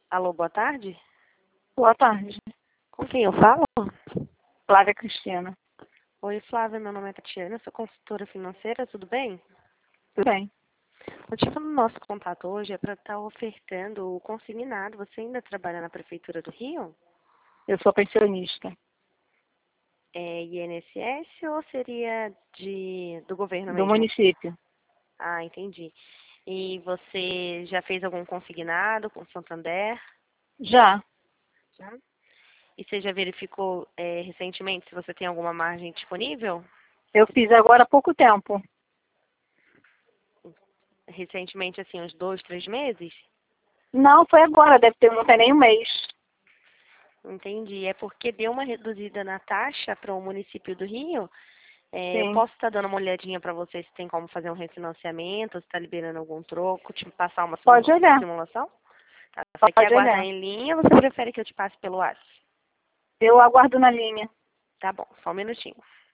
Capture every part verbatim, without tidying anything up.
Alô, boa tarde? Boa tarde. Com quem eu falo? Flávia Cristina. Oi, Flávia, meu nome é Tatiana, sou consultora financeira, tudo bem? Tudo bem? O motivo do nosso contato hoje é para estar ofertando o consignado. Você ainda trabalha na Prefeitura do Rio? Eu sou pensionista. É I N S S ou seria de, do governo Do mesmo? município. Ah, entendi. E você já fez algum consignado com Santander? Já. Já? E você já verificou é, recentemente se você tem alguma margem disponível? Eu fiz agora há pouco tempo. Recentemente, assim, uns dois, três meses? Não, foi agora. Deve ter, não tem nem um mês. Entendi. É porque deu uma reduzida na taxa para o município do Rio. É, eu Sim. posso estar dando uma olhadinha para você se tem como fazer um refinanciamento, se está liberando algum troco, te passar uma Pode simu- olhar. simulação? Tá. Você quer Pode aguardar olhar. em linha ou você prefere que eu te passe pelo WhatsApp? Eu aguardo na linha. Tá bom, só um minutinho.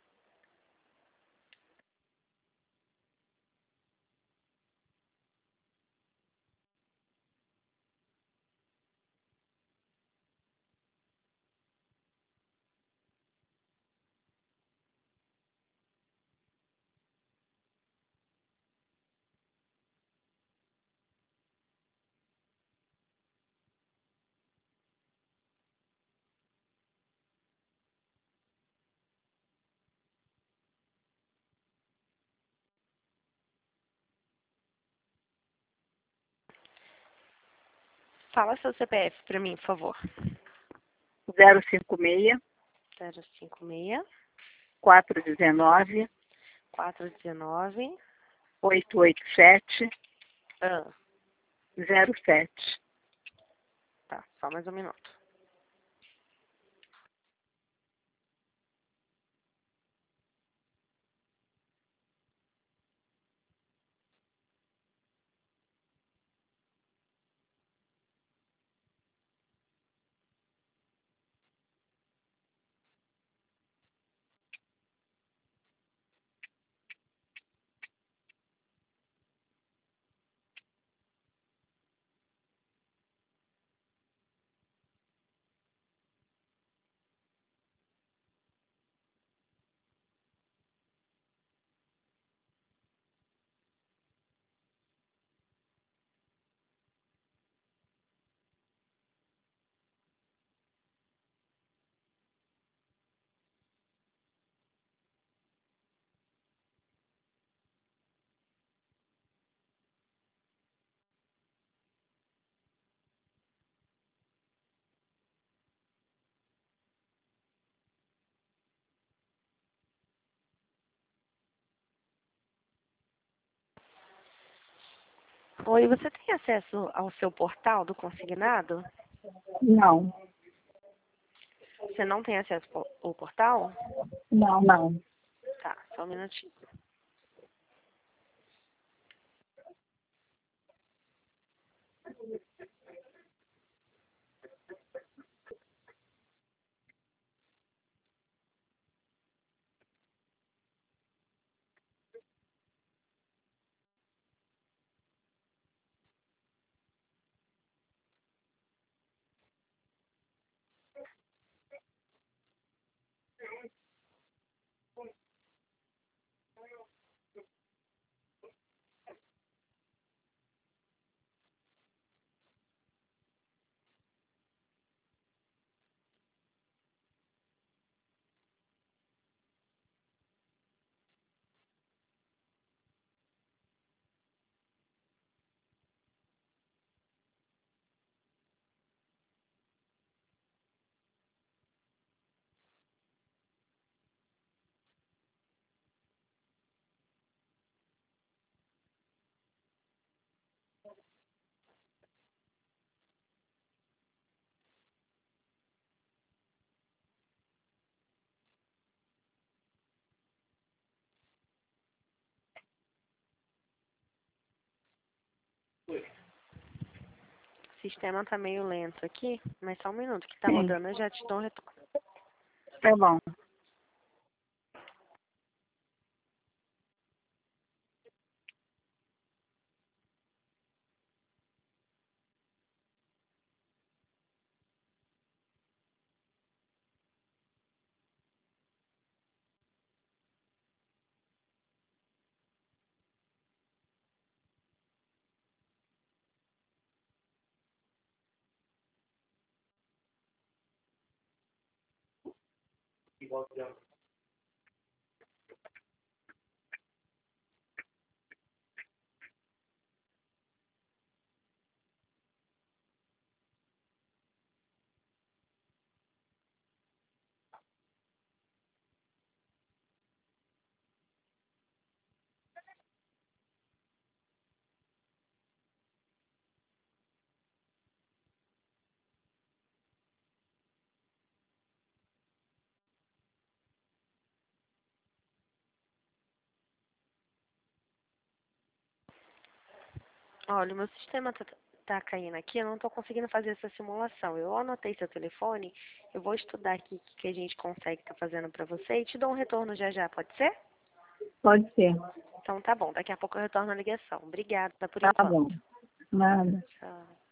Fala seu C P F para mim, por favor. zero cinco seis, zero cinco seis, quatro um nove, quatro um nove, oito oito sete, ah, zero sete. tá, só mais um minuto. Oi, você tem acesso ao seu portal do consignado? Não. Você não tem acesso ao ao portal? Não, não. Tá, só um minutinho. O sistema tá meio lento aqui, mas só um minuto que tá Sim. rodando, eu já te dou um retorno. Tá bom. Olha, o meu sistema tá, tá caindo aqui, eu não estou conseguindo fazer essa simulação. Eu anotei seu telefone, eu vou estudar aqui o que que a gente consegue estar fazendo para você e te dou um retorno já já, pode ser? Pode ser. Então tá bom, daqui a pouco eu retorno a ligação. Obrigada por Tá enquanto. bom. Nada. Tchau.